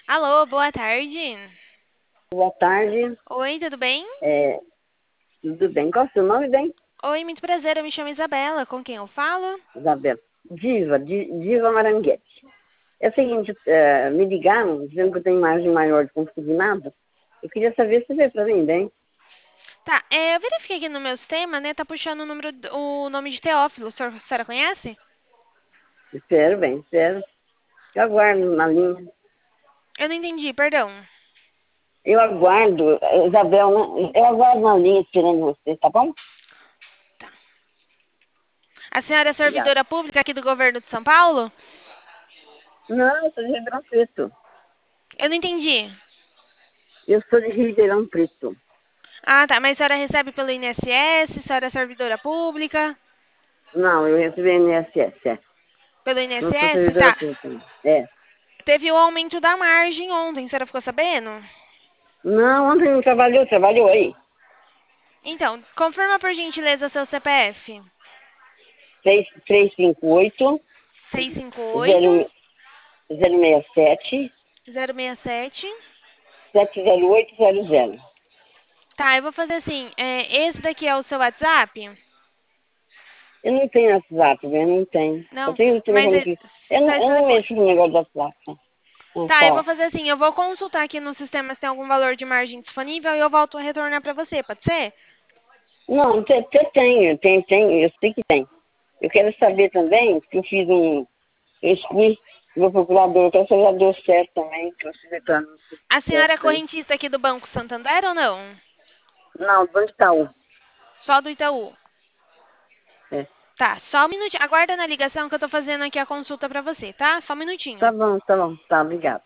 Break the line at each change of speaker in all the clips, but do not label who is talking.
Alô, boa tarde.
Boa tarde,
Oi, tudo bem?
é, tudo bem? Qual é o seu nome, bem?
Oi, muito prazer, eu me chamo Isabela. Com quem eu falo?
Isabela. Diva Maranguete. É o seguinte, me ligaram dizendo que eu tenho imagem maior de consignado. Eu queria saber se veio para mim, bem?
Tá, eu verifiquei aqui no meu sistema, né? Tá puxando o nome de Teófilo. A senhora conhece?
Espero, bem, espero. Eu aguardo na linha.
Eu não entendi, perdão.
Eu aguardo, Isabel, né? Eu aguardo na linha esperando você, tá bom?
Tá. A senhora é
Obrigada.
servidora pública aqui do governo de São Paulo?
Não, eu sou de Ribeirão Preto.
Eu não entendi.
Eu sou de Ribeirão Preto.
Ah, tá, mas a senhora recebe pelo INSS? A senhora é servidora pública?
Não, eu recebi INSS, é.
Pelo
Não sou
INSS?
servidora
Tá.
pública, não. É.
Teve o aumento da margem ontem, a senhora ficou sabendo?
Não, ontem não trabalhou, trabalhou aí.
Então, confirma por gentileza seu CPF.
358
658
0, 067
067.
70800.
Tá, eu vou fazer assim. Esse daqui é o seu WhatsApp?
Eu não tenho WhatsApp, eu não tenho. Eu
Não,
tenho o
mas
telefone aqui. Eu não,
faz
eu não
telefone.
mexo no negócio do WhatsApp. Né? Não
Tá, eu vou
fala.
fazer assim. Eu vou consultar aqui no sistema se tem algum valor de margem disponível e eu volto a retornar pra você, pode ser?
Não, tem, eu sei que tem. Eu quero saber também, que eu fiz um. Eu escrevi meu procurador, que essa já deu certo também, que você está no
A senhora é
certo aí.
correntista aqui do Banco Santander ou não?
Não, do Itaú.
Só do Itaú.
É.
Tá, só um minutinho. Aguarda na ligação que eu tô fazendo aqui a consulta pra você, tá? Só um minutinho.
Tá bom, tá, obrigado.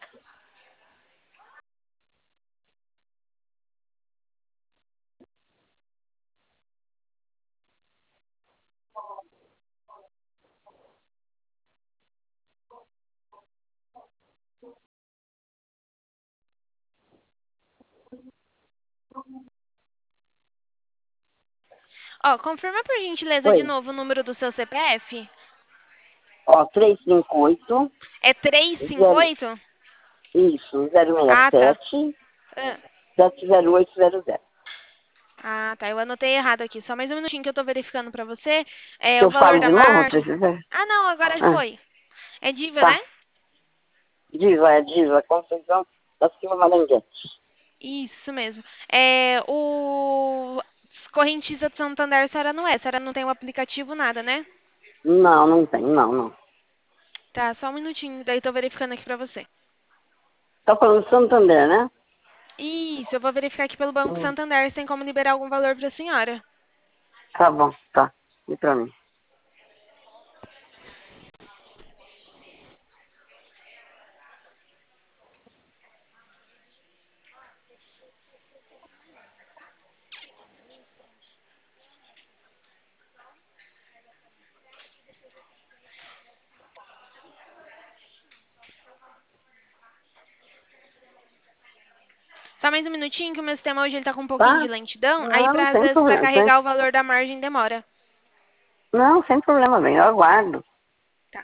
Ó, confirma por gentileza de
Oi.
novo o número do seu CPF.
Ó, 358
É trezentos e cinquenta e
0,
oito?
isso,
Ah, tá.
067
Ah,
70800.
tá. Eu anotei errado aqui. Só mais um minutinho que eu tô verificando pra você. É o
Eu
valor
falo
da
de novo,
margem.
precisa?
Ah, não, agora
Ah,
foi. É diva, né?
tá. Diva, Conceição da Silva Maranguete.
Isso mesmo. O correntista de Santander, a senhora não é. A senhora não tem o aplicativo, nada, né?
Não, não tem, não, não.
Tá, só um minutinho. Daí tô verificando aqui pra você.
Tá falando de Santander, né?
Isso, eu vou verificar aqui pelo Banco
Hum,
Santander se tem como liberar algum valor pra senhora.
tá bom, tá. E pra mim?
Só mais um minutinho que o meu sistema hoje ele tá com um pouquinho de
Tá?
lentidão. Aí,
Não,
às
sem
vezes, pra
problema.
carregar o valor da margem demora.
Não, sem problema, bem. Eu aguardo.
Tá.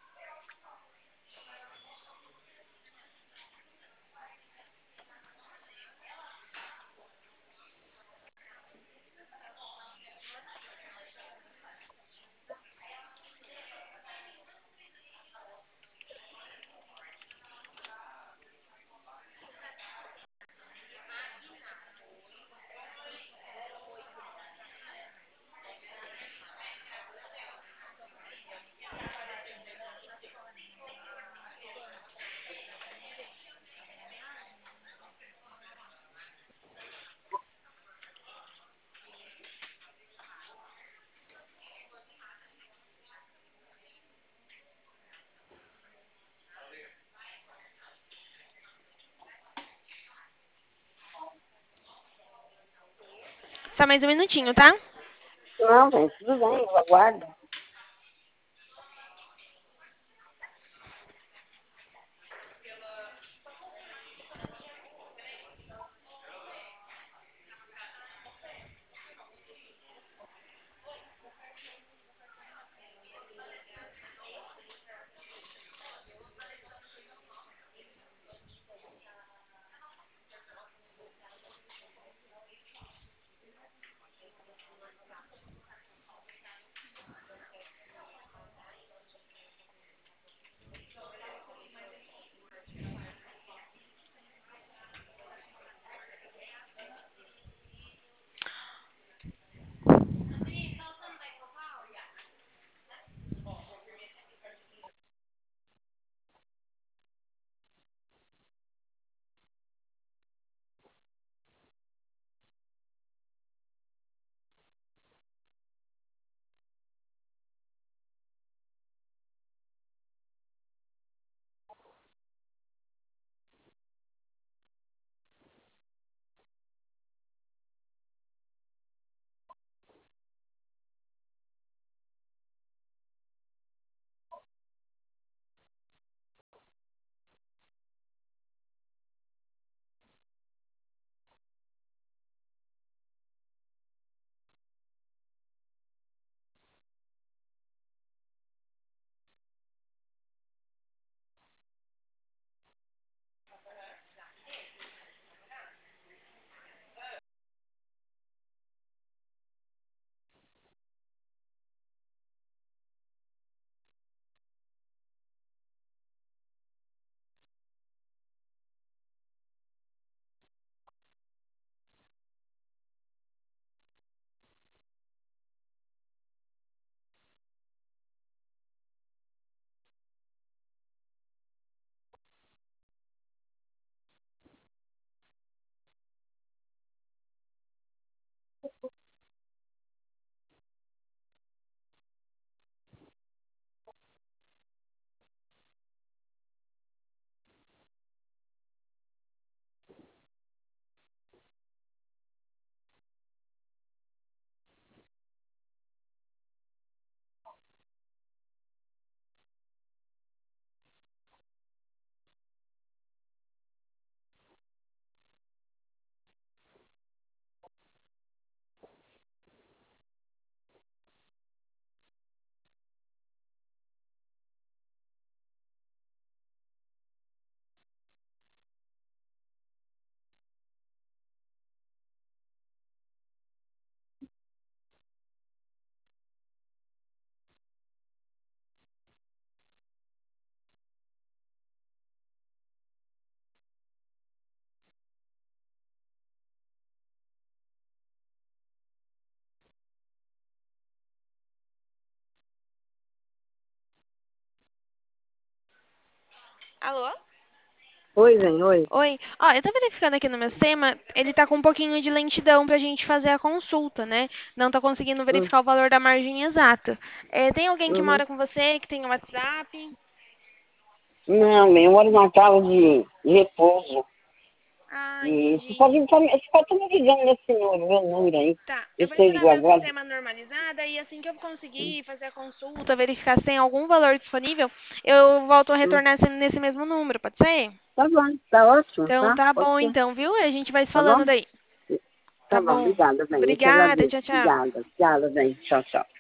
Só mais um minutinho, tá?
Não, bem, tudo bem, eu aguardo.
Alô?
Oi, bem, oi.
Oi. Ó, eu tô verificando aqui no meu sistema, ele tá com um pouquinho de lentidão pra gente fazer a consulta, né? Não tá conseguindo
Hum,
verificar o valor da margem exata. Tem alguém que
uhum.
mora com você, que tem um WhatsApp?
Não, bem, eu moro numa casa de repouso.
Ah,
E
entendi.
você pode estar me ligando nesse número, meu número aí.
Tá, eu
Eu
vou
sei
esperar
ligo
meu
agora.
sistema normalizar, e assim que eu conseguir fazer a consulta, verificar se tem algum valor disponível, eu volto a
Hum.
retornar nesse mesmo número, pode ser?
Tá bom, tá ótimo,
Então
tá?
tá
Pode
bom
ser.
então, viu? A gente vai se
Tá
falando
bom?
daí. Tá
Tá bom,
bom.
obrigada, bem. Eu te
Obrigada,
agradeço.
tchau, tchau.
Obrigada, obrigada, bem. Tchau, tchau.